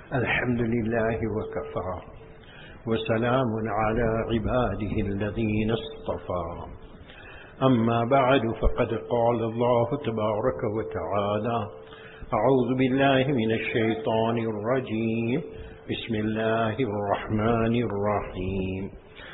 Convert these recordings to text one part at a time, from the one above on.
الحمد لله وكفى وسلام على عباده الذين اصطفى أما بعد فقد قال الله تبارك وتعالى أعوذ بالله من الشيطان الرجيم بسم الله الرحمن الرحيم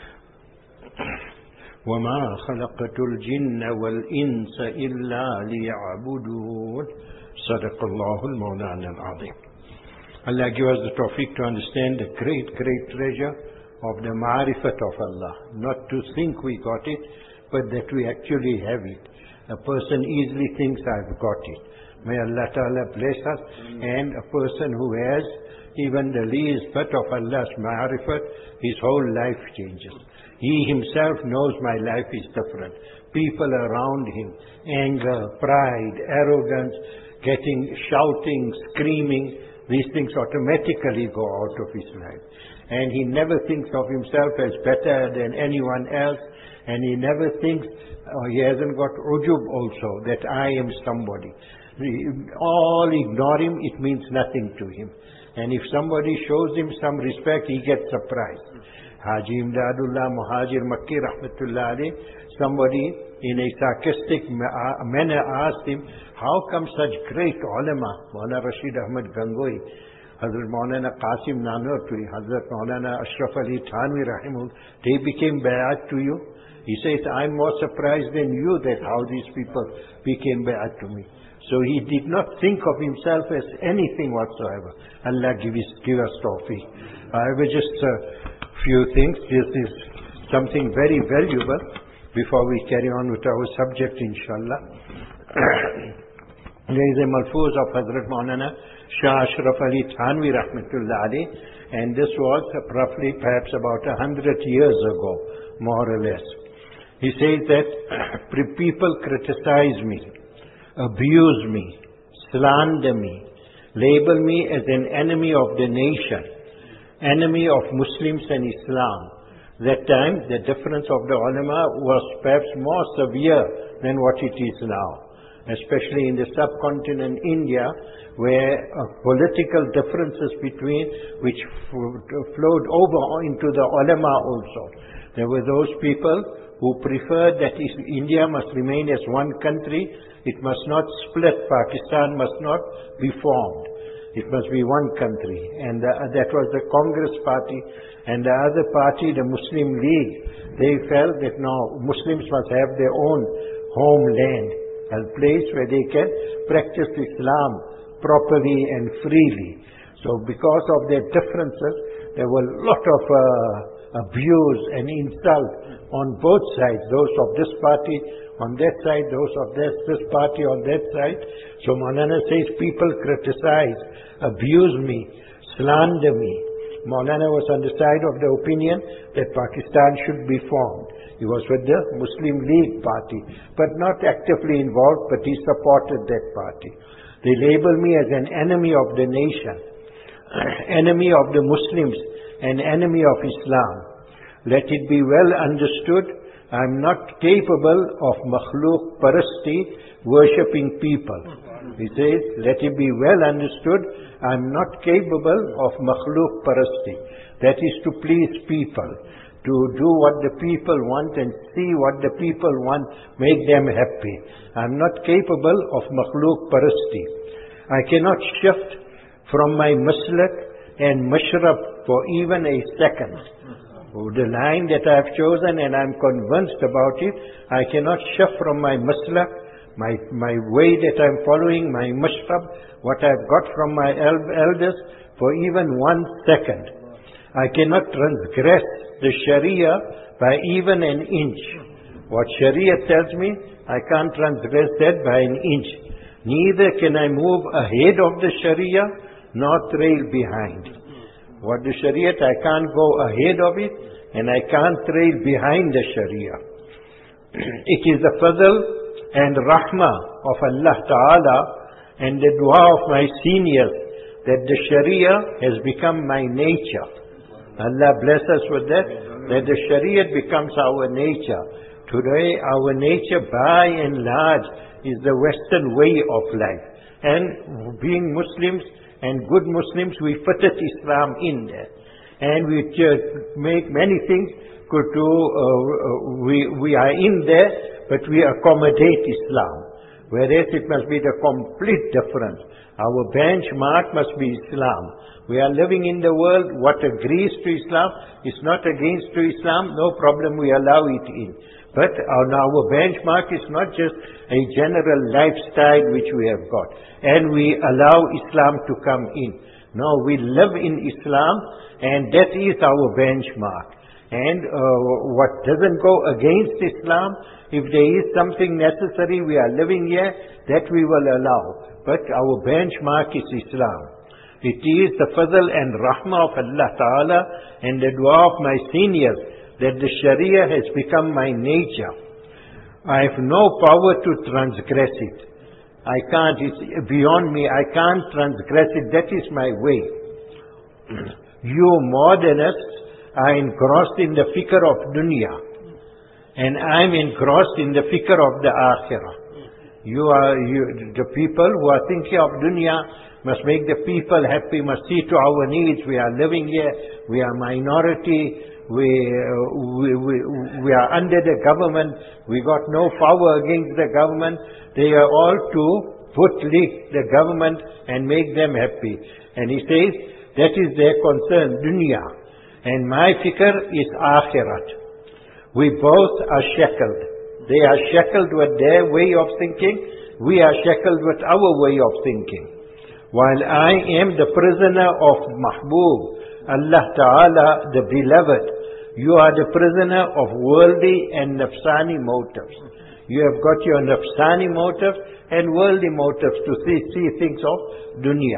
وما خلقت الجن والإنس إلا ليعبدون صدق الله المولانا العظيم. Allah give us the tawfiq to understand the great treasure of the ma'rifat of Allah. Not to think we got it, but that we actually have it. A person easily thinks I've got it. May Allah Ta'ala bless us. And a person who has even the least bit of Allah's ma'rifat, his whole life changes. He himself knows my life is different. People around him, anger, pride, arrogance, shouting, screaming, these things automatically go out of his life. And he never thinks of himself as better than anyone else. And he never thinks, he hasn't got ujub also, that I am somebody. All ignore him, it means nothing to him. And if somebody shows him some respect, he gets surprised. Haji Imdadullah Muhajir Makki Rahmatullah alayh, somebody in a sarcastic manner asked him, how come such great ulama, Maulana Rashid Ahmad Gangohi, Hazrat Maulana Qasim Nanotwi, Hazrat Maulana Ashraf Ali Thanvi Rahimullah, they became bayat to you? He says, I'm more surprised than you that how these people became bayat to me. So he did not think of himself as anything whatsoever. Allah give us tawfiq. However, just a few things. This is something very valuable before we carry on with our subject, inshallah. There is a malfuz of Hazrat Maulana Shah Ashraf Ali Thanvi Rahmatullah alayh, and this was roughly perhaps about 100 years ago, more or less. He says that people criticize me, abuse me, slander me, label me as an enemy of the nation, enemy of Muslims and Islam. That time the difference of the ulama was perhaps more severe than what it is now. Especially in the subcontinent India, where political differences between which flowed over into the ulama also. There were those people who preferred that India must remain as one country, it must not split, Pakistan must not be formed. It must be one country. And that was the Congress party. And the other party, the Muslim League, they felt that no, Muslims must have their own homeland, a place where they can practice Islam properly and freely. So because of their differences, there were a lot of abuse and insult on both sides, those of this party on that side, those of this party on that side. So Maulana says people criticize, abuse me, slander me. Maulana was on the side of the opinion that Pakistan should be formed. He was with the Muslim League party, but not actively involved, but he supported that party. They label me as an enemy of the nation, enemy of the Muslims, and enemy of Islam. Let it be well understood, I'm not capable of makhluk parasti, worshipping people. He says, let it be well understood, I'm not capable of makhluk parasti. That is to please people, to do what the people want and see what the people want, make them happy. I'm not capable of makhluk parasti. I cannot shift from my maslak and mashrab for even a second. The line that I have chosen and I am convinced about it, I cannot shift from my maslak, my way that I am following, my mashrab, what I have got from my elders for even 1 second. I cannot transgress the Sharia by even an inch. What Sharia tells me, I can't transgress that by an inch. Neither can I move ahead of the Sharia, nor trail behind. What the Sharia, I can't go ahead of it, and I can't trail behind the Sharia. It is the fadl and rahmah of Allah Ta'ala and the dua of my seniors that the Sharia has become my nature. Allah bless us with that the Sharia becomes our nature. Today our nature by and large is the Western way of life. And being Muslims and good Muslims, we fitted Islam in there. And we make many things we are in there, but we accommodate Islam. Whereas it must be the complete difference. Our benchmark must be Islam. We are living in the world, what agrees to Islam is not against to Islam, no problem, we allow it in. But our benchmark is not just a general lifestyle which we have got, and we allow Islam to come in. No, we live in Islam, and that is our benchmark. And what doesn't go against Islam, if there is something necessary, we are living here, that we will allow. But our benchmark is Islam. It is the fadl and rahmah of Allah Ta'ala and the dua of my seniors that the Sharia has become my nature. I have no power to transgress it. I can't, it's beyond me, I can't transgress it, that is my way. You modernists are engrossed in the fikr of dunya, and I'm engrossed in the fikr of the akhirah. The people who are thinking of dunya must make the people happy, must see to our needs. We are living here, we are minority, we are under the government, we got no power against the government. They are all to footlick the government and make them happy. And he says, that is their concern, dunya. And my fikr is akhirat. We both are shackled. They are shackled with their way of thinking, we are shackled with our way of thinking. While I am the prisoner of Mahbub, Allah Ta'ala, the beloved, you are the prisoner of worldly and nafsani motives. You have got your nafsani motives and worldly motives to see things of dunya.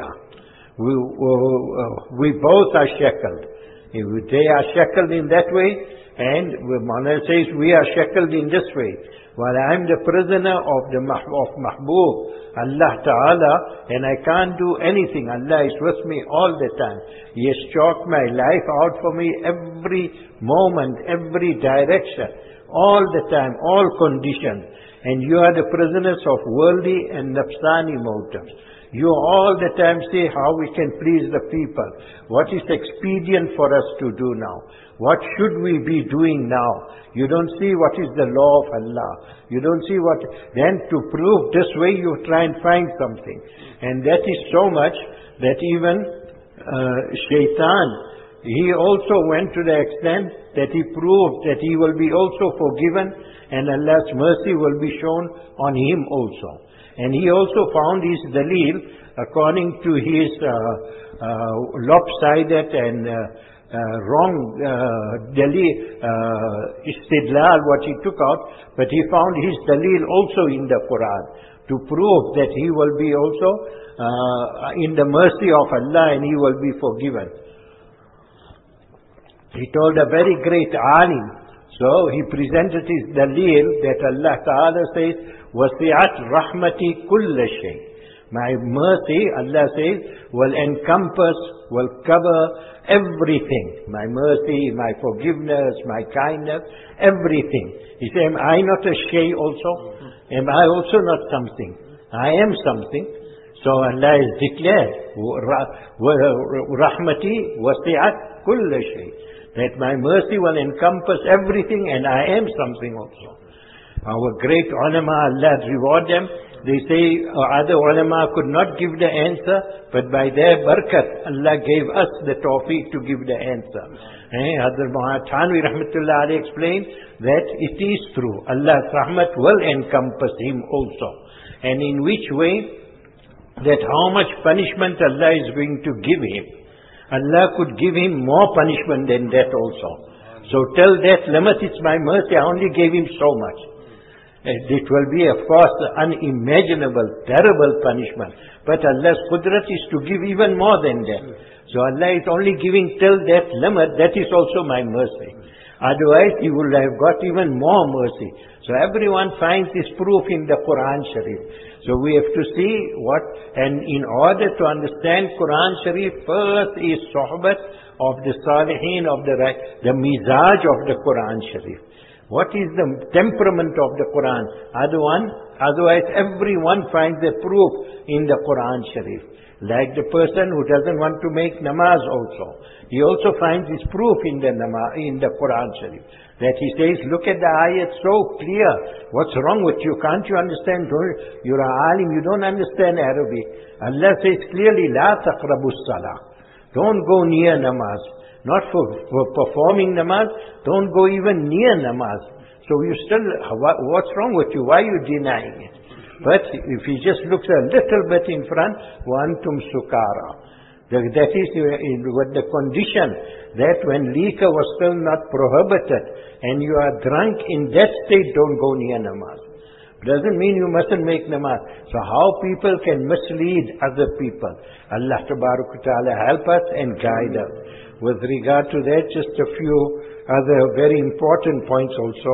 We both are shackled. They are shackled in that way, and Maulana says we are shackled in this way. While I am the prisoner of Mahbub, Allah Ta'ala, and I can't do anything. Allah is with me all the time. He has chalked my life out for me every moment, every direction, all the time, all conditions. And you are the prisoners of worldly and nafsani motives. You all the time say how we can please the people. What is expedient for us to do now? What should we be doing now? You don't see what is the law of Allah. You don't see what... Then to prove this way, you try and find something. And that is so much that even Shaitan, he also went to the extent that he proved that he will be also forgiven and Allah's mercy will be shown on him also. And he also found his dalil according to his lopsided and wrong istidlal, what he took out, but he found his dalil also in the Quran to prove that he will be also in the mercy of Allah and he will be forgiven. He told a very great alim. So he presented his dalil that Allah Ta'ala says, وَسِعَتْ رَحْمَتِي كُلَّ شَيْءٍ. My mercy, Allah says, will encompass, will cover everything. My mercy, my forgiveness, my kindness, everything. He said, am I not a shay also? Am I also not something? I am something. So Allah has declared, Rahmati wasi'at kulla shay. That my mercy will encompass everything and I am something also. Our great ulama, Allah reward them. They say other ulama could not give the answer, but by their barakat, Allah gave us the tawfiq to give the answer. Hazrat Muhammad Thanvi Rahmatullah Alayhi explained that it is true. Allah's rahmat will encompass him also. And in which way? That how much punishment Allah is going to give him. Allah could give him more punishment than that also. So till that limit, it's my mercy, I only gave him so much. It will be, of course, unimaginable, terrible punishment. But Allah's qudrat is to give even more than that. So Allah is only giving till that limit, that is also my mercy. Otherwise, He would have got even more mercy. So everyone finds this proof in the Quran Sharif. So we have to see what, and in order to understand Quran Sharif, first is sohbat of the salihin, of the mizaj of the Quran Sharif. What is the temperament of the Quran? Otherwise everyone finds a proof in the Quran Sharif. Like the person who doesn't want to make namaz also. He also finds his proof in the Quran Sharif. That he says, look at the ayat so clear. What's wrong with you? Can't you understand? You're an alim, you don't understand Arabic. Allah says clearly, La taqrabu salah. Don't go near namaz. Not for performing namaz. Don't go even near namaz. So you still, what's wrong with you? Why are you denying it? But if he just looks a little bit in front, وَأَنْتُمْ سُكَارَى. That is with the condition that when liquor was still not prohibited and you are drunk, in that state don't go near namaz. Doesn't mean you mustn't make namaz. So how people can mislead other people? Allah Ta'ala help us and guide us. With regard to that, just a few other very important points also.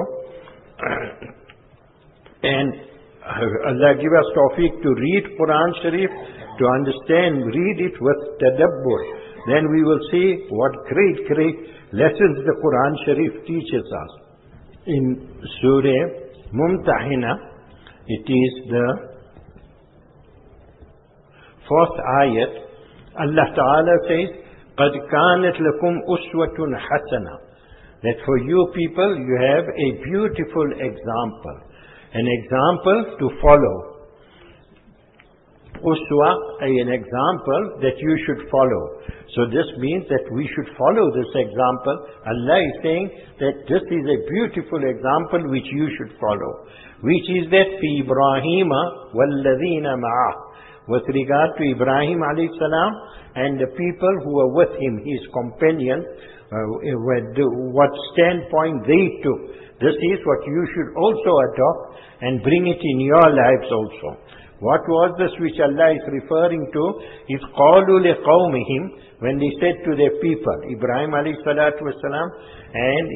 And Allah give us tawfiq to read Quran Sharif, to understand, read it with tadabbur. Then we will see what great lessons the Quran Sharif teaches us. In Surah Mumtahina, it is the 4th ayat. Allah Ta'ala says, قَدْ كَانَتْ لَكُمْ أُسْوَةٌ حَسَنَةٌ. That for you people, you have a beautiful example. An example to follow. Uswa, an example that you should follow. So this means that we should follow this example. Allah is saying that this is a beautiful example which you should follow. Which is that fi Ibrahim وَالَّذِينَ مَعَهُ. With regard to Ibrahim alayhi salam and the people who were with him, his companions, what standpoint they took. This is what you should also adopt and bring it in your lives also. What was this which Allah is referring to? Is قَالُوا لِقَوْمِهِمْ, when they said to their people, Ibrahim alayhi salatu wasalam and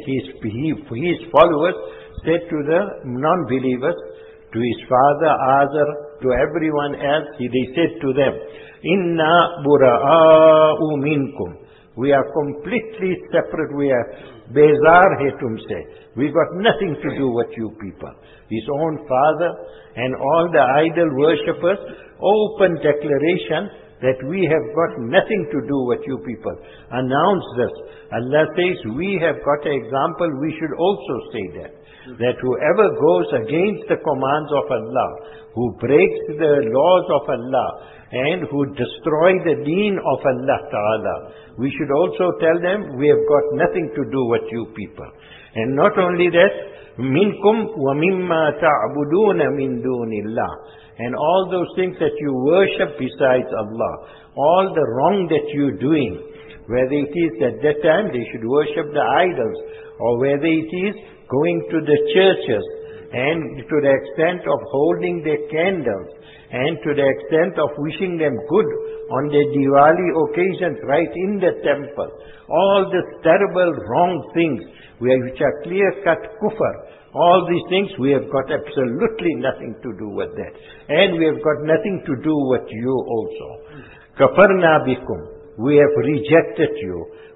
his followers said to the non-believers, to his father Azar, to everyone else, they said to them, إِنَّا بُرَآءُ مِنْكُمْ. We are completely separate. We are bezar hai tumse. We got nothing to do with you people. His own father and all the idol worshippers, open declaration that we have got nothing to do with you people. Announce this. Allah says we have got an example. We should also say that whoever goes against the commands of Allah, who breaks the laws of Allah, and who destroy the deen of Allah Ta'ala, we should also tell them, we have got nothing to do with you people. And not only that, minkum wa mimma ta'buduna min dunillah. And all those things that you worship besides Allah, all the wrong that you're doing, whether it is at that time they should worship the idols, or whether it is going to the churches, and to the extent of holding their candles, and to the extent of wishing them good on their Diwali occasions right in the temple. All these terrible wrong things which are clear-cut kufr, all these things, we have got absolutely nothing to do with that. And we have got nothing to do with you also. Kafarna bikum. We have rejected you.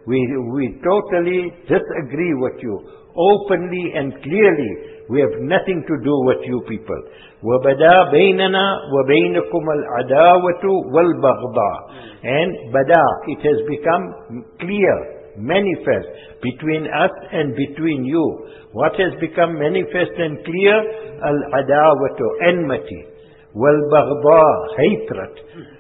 We totally disagree with you. Openly and clearly, we have nothing to do with you people. وَبَدَا بَيْنَنَا وَبَيْنَكُمَ الْعَدَاوَةُ وَالْبَغْضَاءُ. And bada, it has become clear, manifest between us and between you. What has become manifest and clear? Al-adawatu, enmity. Wal-baghda, hatred.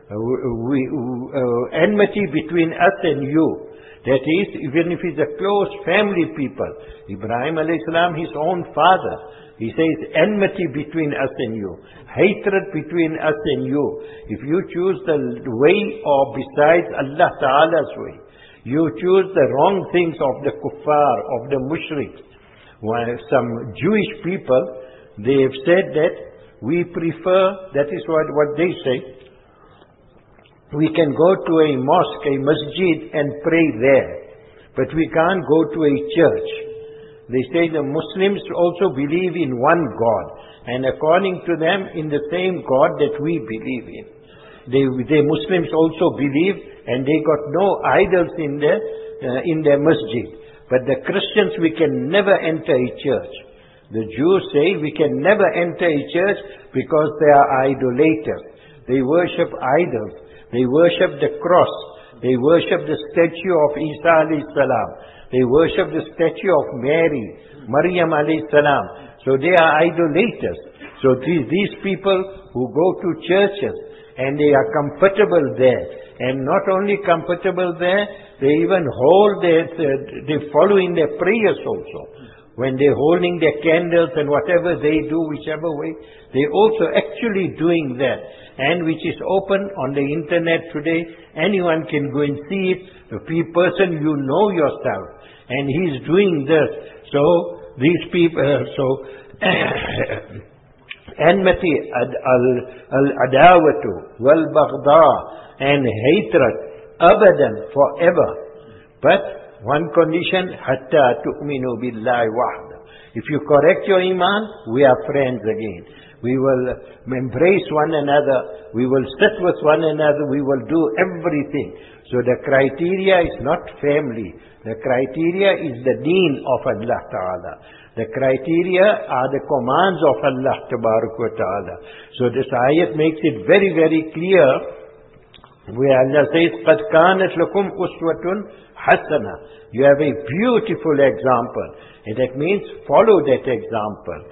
Enmity between us and you. That is, even if it's a close family people. Ibrahim alayhi salam, his own father, he says enmity between us and you. Hatred between us and you. If you choose the way or besides Allah Ta'ala's way, you choose the wrong things of the kuffar, of the mushriks. While some Jewish people, they have said that we prefer, that is what they say, we can go to a mosque, a masjid and pray there. But we can't go to a church. They say the Muslims also believe in one God. And according to them, in the same God that we believe in. The Muslims also believe, and they got no idols in their masjid. But the Christians, we can never enter a church. The Jews say we can never enter a church because they are idolaters. They worship idols. They worship the cross. They worship the statue of Isa alayhi salam. They worship the statue of Mary, Maryam alayhi salam. So they are idolaters. So these people who go to churches and they are comfortable there, and not only comfortable there, they even hold they follow in their prayers also. When they're holding their candles and whatever they do, whichever way, they also actually doing that. And which is open on the internet today. Anyone can go and see it. The person you know yourself. And he's doing this. So, these people, enmity, al-adawatu, wal-baghda, and hatred, abadan, forever. But, one condition, hatta tu'minu billahi wahda. If you correct your iman, we are friends again. We will embrace one another. We will sit with one another. We will do everything. So the criteria is not family. The criteria is the deen of Allah Ta'ala. The criteria are the commands of Allah Ta'ala. So this ayat makes it very, very clear, where Allah says, قَدْ كَانَتْ لَكُمْ أُسْوَةٌ حَسَنَةٌ. You have a beautiful example. And that means follow that example.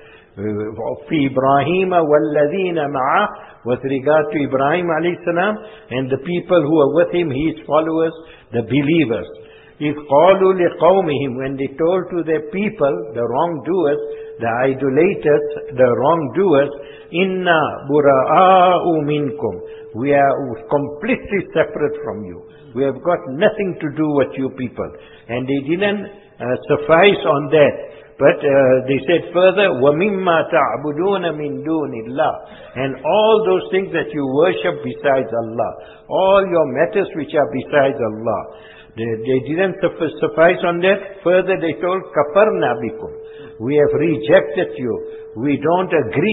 فِي إِبْرَاهِيمَ وَالَّذِينَ مَعَهُ, with regard to Ibrahim alayhi salam and the people who are with him, his followers, the believers. إِذْ قَالُوا لِقَوْمِهِمْ, when they told to their people, the wrongdoers, the idolaters, the wrongdoers, إِنَّا بُرَآءُ مِنْكُمْ, we are completely separate from you. We have got nothing to do with you people. And they didn't suffice on that. But they said further, وَمِمَّا تَعْبُدُونَ مِن دُونِ اللَّهِ, and all those things that you worship besides Allah, all your matters which are besides Allah. They didn't suffice on that. Further they told, كَفَرْنَا بِكُمْ, we have rejected you. We don't agree.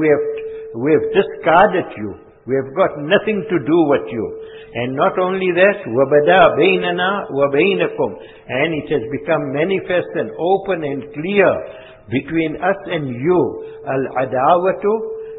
We have discarded you. We have got nothing to do with you. And not only that, وَبَدَا بَيْنَنَا وَبَيْنَكُمْ, and it has become manifest and open and clear between us and you, al-adawatu,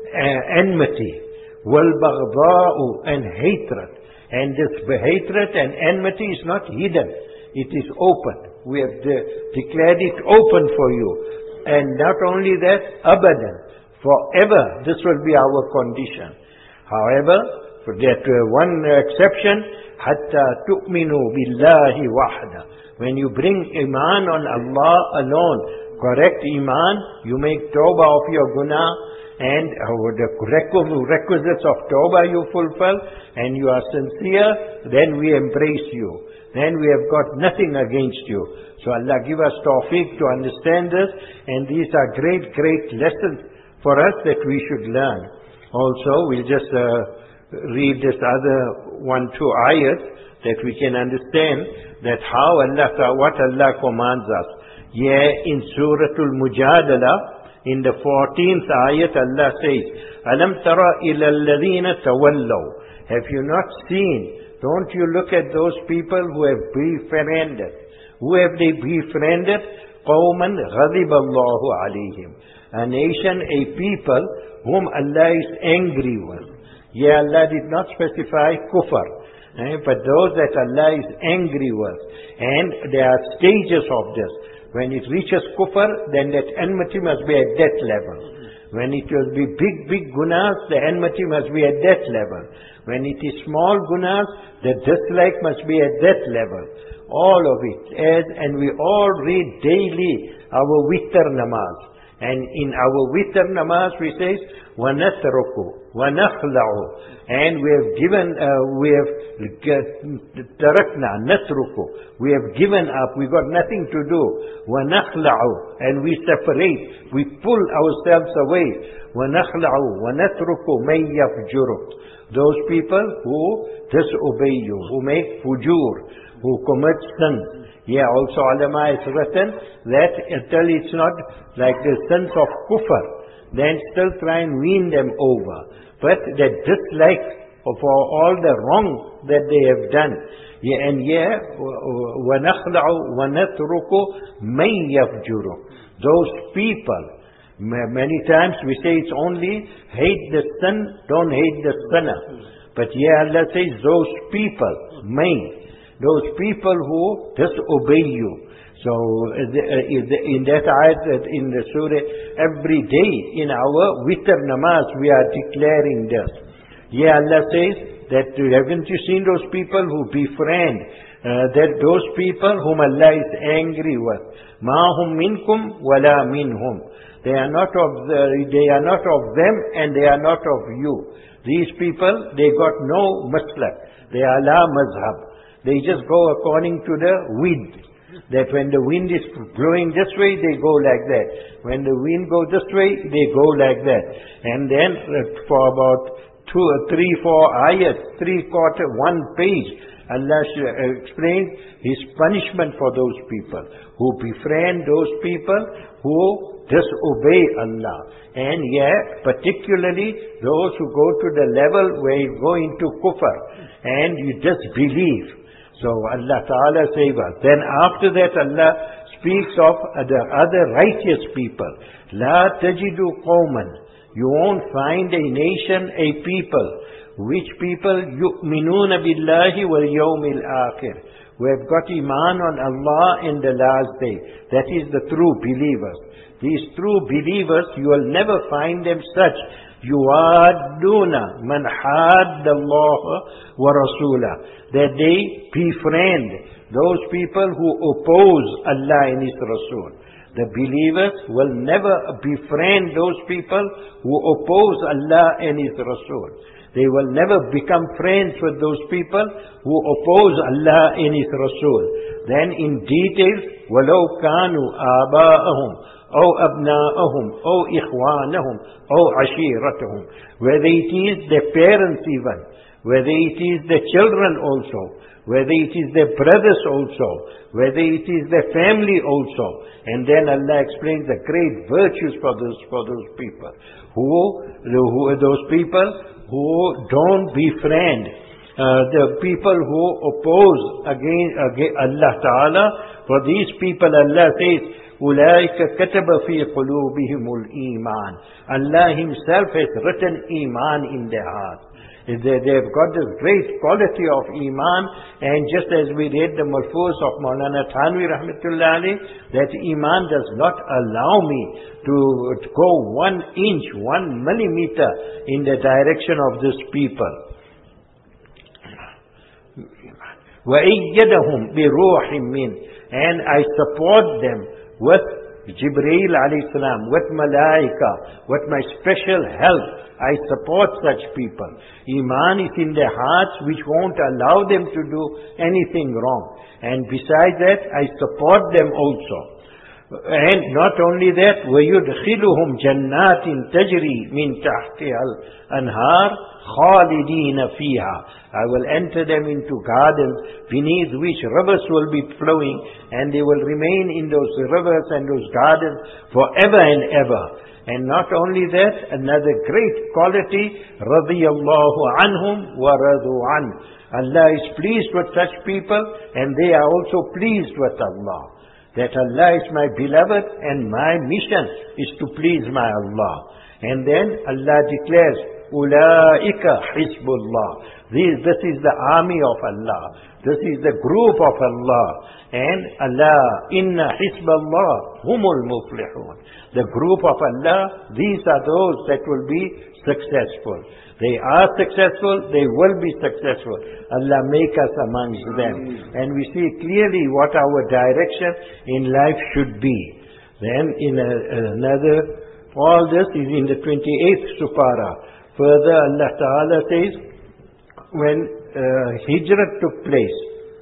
enmity, wal-baghda'u, and hatred. And this hatred and enmity is not hidden. It is open. We have declared it open for you. And not only that, abadan, forever, this will be our condition. However, for that one exception, hatta tu'minu billahi wahda. When you bring iman on Allah alone, correct iman, you make tawbah of your guna, and the requisites of tawbah you fulfill, and you are sincere, then we embrace you. Then we have got nothing against you. So Allah give us tawfiq to understand this, and these are great, great lessons for us that we should learn. Also, we'll just read this other 1-2 ayats that we can understand that how what Allah commands us. Yeah, in Surah Al-Mujadala, in the 14th ayat, Allah says, Alam tara ila alladhina tawallaw. Have you not seen? Don't you look at those people who have befriended? Who have they befriended? Qawman ghadiba Allahu alayhim. A nation, a people whom Allah is angry with. Yeah, Allah did not specify kufr, but those that Allah is angry with. And there are stages of this. When it reaches kufr, then that enmity must be at that level. When it will be big gunas, the enmity must be at that level. When it is small gunas, the dislike must be at that level. All of it. And we all read daily our witr namaz. And in our witr namaz we say, وَنَتْرُكُ وَنَخْلَعُ, and we have given, tarakna, natruku, we have given up, we got nothing to do. وَنَخْلَعُ, and we separate, we pull ourselves away. وَنَخْلَعُ وَنَتْرُكُ مَنْ يَفْجُرُ, those people who disobey you, who make fujur, who commit sins. Yeah, also ulama has written that until it's not like the sins of kufr, then still try and wean them over. But that dislike for all the wrong that they have done. Yeah, and وَنَخْلَعُ وَنَتْرُكُ مَنْ يَفْجُرُ, those people. Many times we say it's only hate the sin, don't hate the sinner. But here Allah says, those people, those people who disobey you. So in that ayat, in the surah, every day in our witr namaz, we are declaring this. Here Allah says that, haven't you seen those people who befriend, that those people whom Allah is angry with? Ma hum minkum wala minhum. They are not of them and they are not of you. These people, they got no maslak. They are la mazhab. They just go according to the wind. That when the wind is blowing this way, they go like that. When the wind goes this way, they go like that. And then for about 2 or 3, 4 ayats, 3/4, 1 page, Allah explains His punishment for those people who befriend those people who disobey Allah. And particularly those who go to the level where you go into kufr and you disbelieve. So Allah Ta'ala save us. Then after that Allah speaks of the other righteous people. La tajidu qawman. You won't find a nation, a people. Which people? Yu'minuna billahi wal yawmil akhir. Who have got iman on Allah in the last day. That is the true believers. These true believers, you will never find them such. Yuwadduna man hadda Allah wa rasulah. That they befriend those people who oppose Allah and His Rasul. The believers will never befriend those people who oppose Allah and His Rasul. They will never become friends with those people who oppose Allah and His Rasul. Then in detail, وَلَوْ كَانُوا آبَاءَهُمْ أَوْ أَبْنَاءَهُمْ أَوْ إِخْوَانَهُمْ أَوْ عَشِيرَتَهُمْ. Whether it is their parents even, whether it is their children also, whether it is their brothers also, whether it is their family also. And then Allah explains the great virtues for those people. Who those people who don't befriend the people who oppose against Allah Ta'ala. For these people Allah says, أُولَٰئِكَ كَتَبَ فِي قُلُوبِهِمُ الْإِيمَانِ. Allah Himself has written Iman in their hearts. They've got this great quality of Iman, and just as we read the Malfuz of Maulana Thanvi Rahmatullah alayh, that Iman does not allow me to go 1 inch, 1 millimeter in the direction of this people. وَأَيَّدَهُمْ بِرُوحٍ مِّنْ. And I support them with Jibreel alayhi salam, with Malaika, with my special help. I support such people. Iman is in their hearts, which won't allow them to do anything wrong. And besides that, I support them also. And not only that, وَيُدْخِلُهُمْ جَنَّاتٍ تَجْرِي مِنْ تَحْتِهَا الْأَنْهَارِ خَالِدِينَ فِيهَا. I will enter them into gardens beneath which rivers will be flowing, and they will remain in those rivers and those gardens forever and ever. And not only that, another great quality, رَضِيَ اللَّهُ عَنْهُمْ وَرَضُوا عَنْهُ. Allah is pleased with such people, and they are also pleased with Allah. That Allah is my beloved, and my mission is to please my Allah. And then Allah declares, أُولَٰئِكَ حِزْبُ اللَّهِ. This is the army of Allah. This is the group of Allah. And Allah, inna Hizballah humul muflihun. The group of Allah, these are those that will be successful. They are successful, they will be successful. Allah make us amongst them. And we see clearly what our direction in life should be. Then in another, all this is in the 28th Supara. Further Allah Ta'ala says, when Hijrat took place,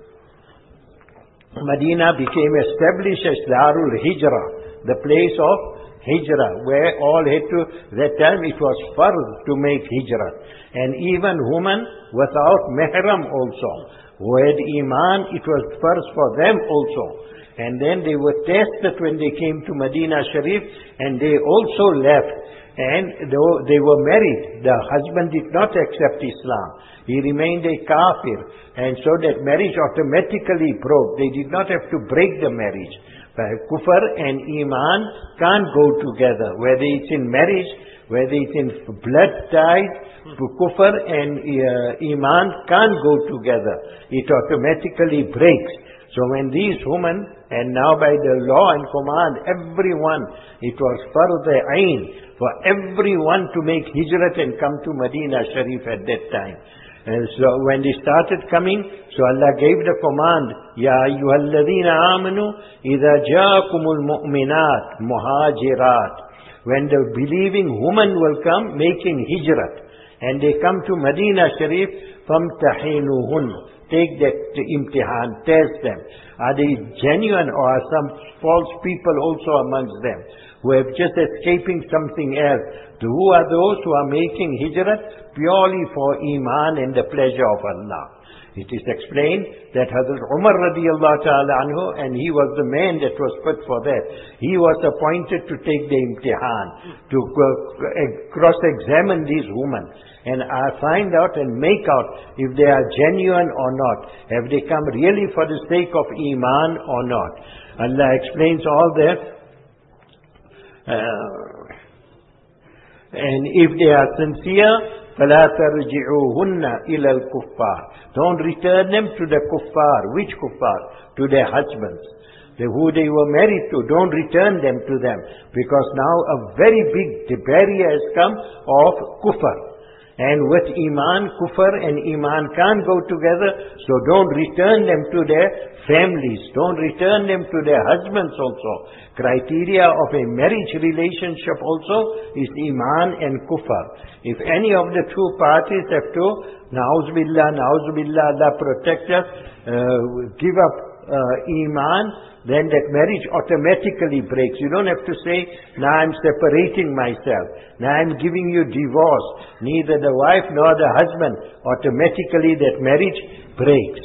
Medina became established as Darul Hijrah, the place of Hijrah, where all had to, that time it was farz to make Hijrah. And even women without Mehram also, who had Iman, it was farz for them also. And then they were tested when they came to Medina Sharif, and they also left. And though they were married, the husband did not accept Islam. He remained a kafir. And so that marriage automatically broke. They did not have to break the marriage. But kufr and iman can't go together. Whether it's in marriage, whether it's in blood ties, Kufr and Iman can't go together. It automatically breaks. So when these women, and now by the law and command, everyone, it was farz ain for everyone to make hijrat and come to Medina Sharif at that time. And so when they started coming, so Allah gave the command, Ya ayyuhalladhina amanu, idha jaakumul mu'minat, muhajirat. When the believing woman will come making hijrat, and they come to Medina Sharif, famtahinuhun. Take that imtihan, test them. Are they genuine, or are some false people also amongst them who have just escaping something else? Who are those who are making hijrat purely for Iman and the pleasure of Allah? It is explained that Hazrat Umar radiallahu ta'ala anhu, and he was the man that was put for that. He was appointed to take the imtihan, to cross-examine these women, and find out and make out if they are genuine or not. Have they come really for the sake of Iman or not? Allah explains all that. And if they are sincere, فَلَا تَرْجِعُوهُنَّ إِلَى الْكُفَّارِ. Don't return them to the kuffar. Which kuffar? To their husbands. Who they were married to. Don't return them to them. Because now a very big barrier has come of kufr. And with Iman, kufr and Iman can't go together. So don't return them to their families. Don't return them to their husbands also. Criteria of a marriage relationship also is Iman and kufr. If any of the two parties have to, na'uz billah, Allah protect us, give up Iman, then that marriage automatically breaks. You don't have to say, now I'm separating myself, now I'm giving you divorce. Neither the wife nor the husband. Automatically that marriage breaks.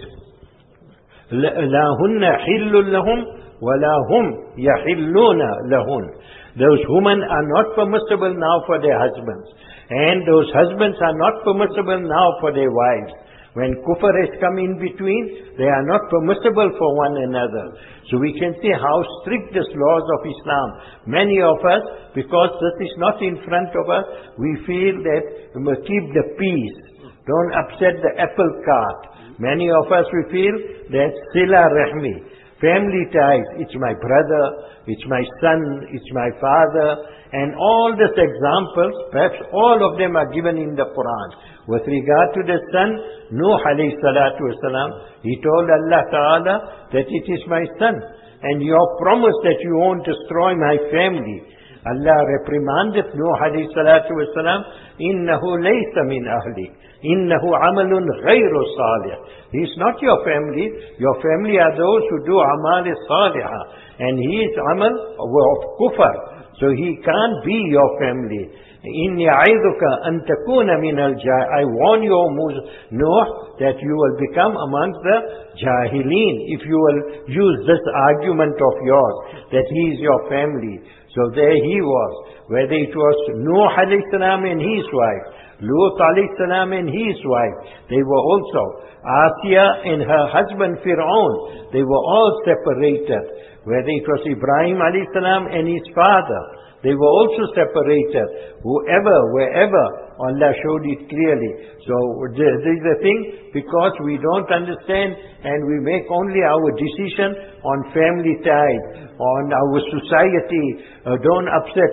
لَا هُنَّ حِلٌّ لَهُمْ وَلَا هُمْ يَحِلُّونَ لَهُنْ. Those women are not permissible now for their husbands. And those husbands are not permissible now for their wives. When kufr has come in between, they are not permissible for one another. So we can see how strict these laws of Islam. Many of us, because this is not in front of us, we feel that we must keep the peace. Don't upset the apple cart. Many of us, we feel that sila rahmi, family ties, it's my brother, it's my son, it's my father, and all these examples, perhaps all of them are given in the Quran. With regard to the son, Nuh alayhi salatu wasalam, he told Allah Ta'ala that it is my son, and your promise that you won't destroy my family. Allah reprimanded Nuh alayhi salatu wasalam, innahu laysa min ahli, innahu amalun ghayru salih. He is not your family. Your family are those who do amal salihah, and he is amal of kufr. So he can't be your family. Inni a'idhuka an takuna min I warn you, Nuh, that you will become amongst the jahilin if you will use this argument of yours, that he is your family. So there he was. Whether it was Nuh alayhi salam and his wife, Lut alayhi salam and his wife, they were also. Asiya and her husband Fir'aun, they were all separated. Whether it was Ibrahim alayhi salam and his father, they were also separated. Whoever, wherever, Allah showed it clearly. So this is the thing, because we don't understand and we make only our decision on family ties, on our society. Don't upset,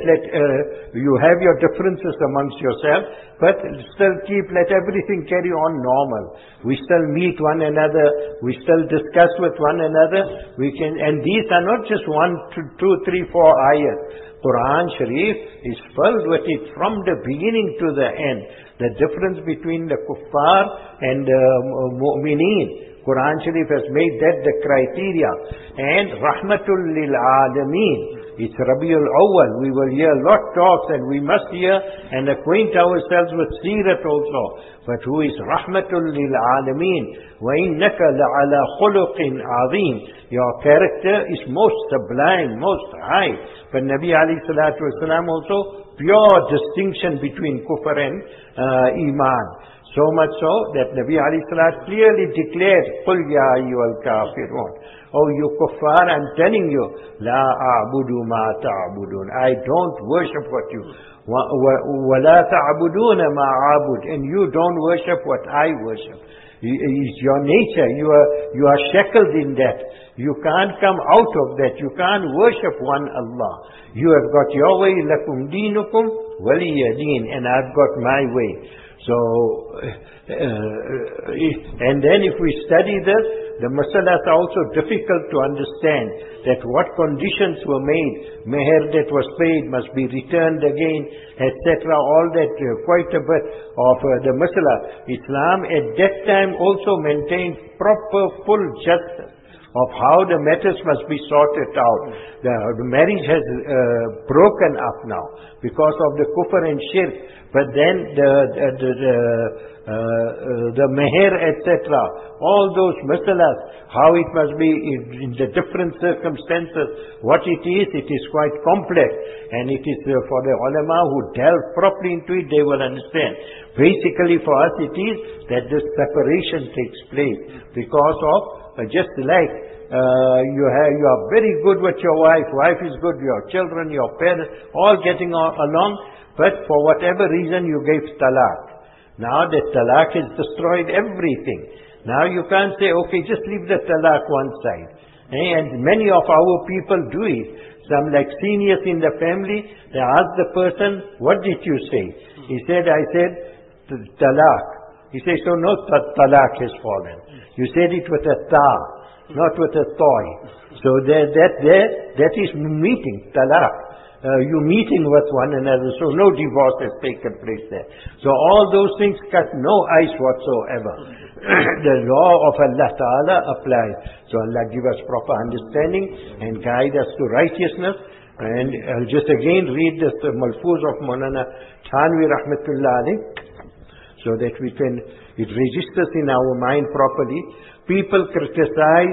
you have your differences amongst yourself, but still let everything carry on normal. We still meet one another, we still discuss with one another. And these are not just 1, 2, 3, 4 ayat. Quran Sharif is filled with it from the beginning to the end. The difference between the kuffar and the mu'mineen. Quran Sharif has made that the criteria. And Rahmatul lil Alameen. It's Rabiul Awwal. We will hear a lot talks, and we must hear and acquaint ourselves with Seerat also. But who is Rahmatul lil Alameen? وَإِنَّكَ لَعَلَى خُلُقٍ عَظِيمٍ. Your character is most sublime, most high. But Nabi alayhi salatu wasalam also, pure distinction between kufr and iman. So So much so that Nabi alayhi salat clearly declared, قُلْ يَا أَيُّهَا الْكَافِرُونَ, oh you kuffar, I'm telling you, لَا أَعْبُدُ مَا تَعْبُدُونَ, I don't worship what you, وَلَا تَعْبُدُونَ مَا عَابُدُ, and you don't worship what I worship. It's your nature. You are shackled in that. You can't come out of that. You can't worship one Allah. You have got your way, lakum dinukum waliya deen, and I've got my way. So, and then if we study this, the masalas are also difficult to understand, that what conditions were made, meher that was paid must be returned again, etc. All that, quite a bit of the masala. Islam at that time also maintained proper full justice of how the matters must be sorted out. The marriage has broken up now because of the kufr and shirk. But then the meher, etc., all those masalas, how it must be in the different circumstances, what it is quite complex. And it is for the ulama who delve properly into it, they will understand. Basically for us it is that this separation takes place because of just like you are very good with your wife is good, your children, your parents, all getting along, but for whatever reason you gave talaq. Now that talaq has destroyed everything. Now you can't say, okay, just leave the talaq one side. And many of our people do it. Some like seniors in the family, they ask the person, what did you say? He said, I said talaq. He says, so no talaq has fallen. You said it with a ta, not with a toy. So that is meeting, talaq. You meeting with one another, so no divorce has taken place there. So all those things cut no ice whatsoever. The law of Allah Ta'ala applies. So Allah give us proper understanding and guide us to righteousness. And I'll just again read this Malfuz of Maulana Thanvi Rahmatullah Alayh, so that it registers in our mind properly. People criticize,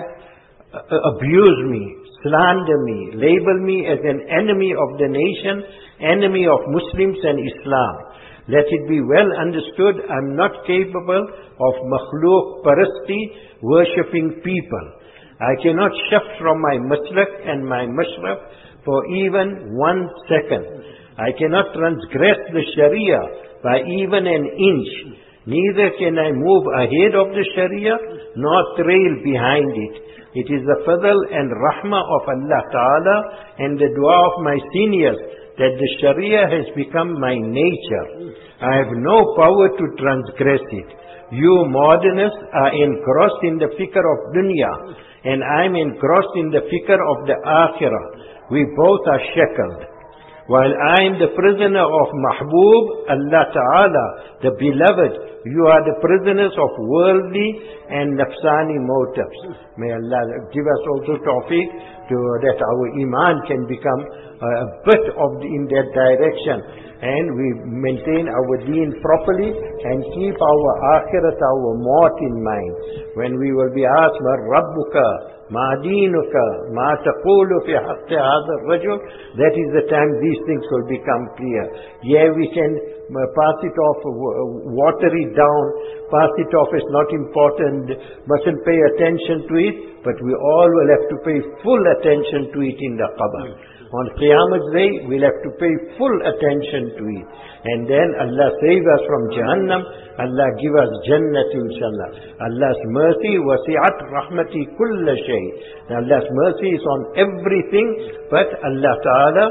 abuse me, slander me, label me as an enemy of the nation, enemy of Muslims and Islam. Let it be well understood, I'm not capable of makhluk parasti, worshipping people. I cannot shift from my maslak and my mashraf for even 1 second. I cannot transgress the Sharia by even an inch. Neither can I move ahead of the Sharia nor trail behind it. It is the fadl and rahmah of Allah Ta'ala and the dua of my seniors that the Sharia has become my nature. I have no power to transgress it. You modernists are engrossed in the fikr of dunya, and I am engrossed in the fikr of the akhirah. We both are shackled. While I am the prisoner of Mahbub, Allah Ta'ala, the beloved, you are the prisoners of worldly and nafsani motives. May Allah give us also tawfiq that our iman can become a bit in that direction, and we maintain our deen properly and keep our akhirat, our maut in mind. When we will be asked, Ma Rabbuka, Ma Dinuka, Ma Taqulu fi haqqi hadha ar-rajul, that is the time these things will become clear. Yeah, we can pass it off, water it down, pass it off as not important, mustn't pay attention to it, but we all will have to pay full attention to it in the qabr. On Qiyamah's day, we'll have to pay full attention to it. And then Allah save us from Jahannam, Allah give us Jannat inshallah. Allah's mercy, wasi'at rahmati kulla shay. Allah's mercy is on everything, but Allah Ta'ala,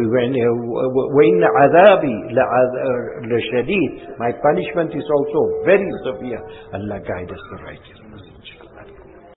وَإِنَّ عَذَابِي لَشَدِيدٌ, my punishment is also very severe. Allah guide us to righteousness.